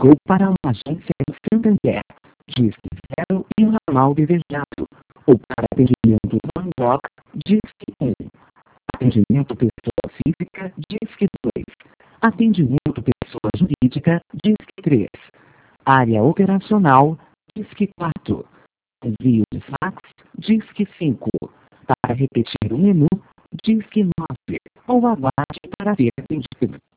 Ligou para uma agência do Santander, Disque 0 e um ramal desejado. Ou para atendimento One Block, Disque 1. Atendimento pessoa física, Disque 2. Atendimento pessoa jurídica, Disque 3. Área operacional, Disque 4. Envio de fax, Disque 5. Para repetir o menu, Disque 9. Ou aguarde para ser atendido.